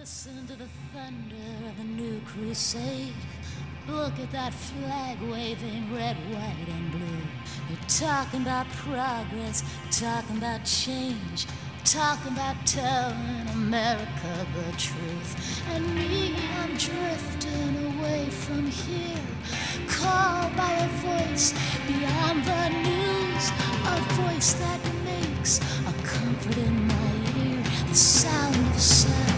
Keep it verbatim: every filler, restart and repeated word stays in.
Listen to the thunder of the new crusade. Look at that flag waving red, white, and blue. You're talking about progress, talking about change, talking about telling America the truth. And me, I'm drifting away from here, called by a voice beyond the news, a voice that makes a comfort in my ear, the sound of sound.